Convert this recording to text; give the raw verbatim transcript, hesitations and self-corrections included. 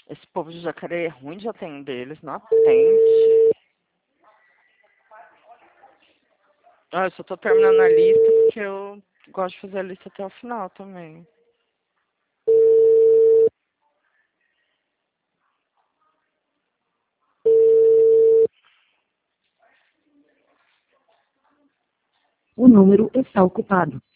Esse povo de Jacareí é ruim de atender, eles não atendem. Ah, eu só tô terminando a lista porque eu gosto de fazer a lista até o final também. O número está ocupado.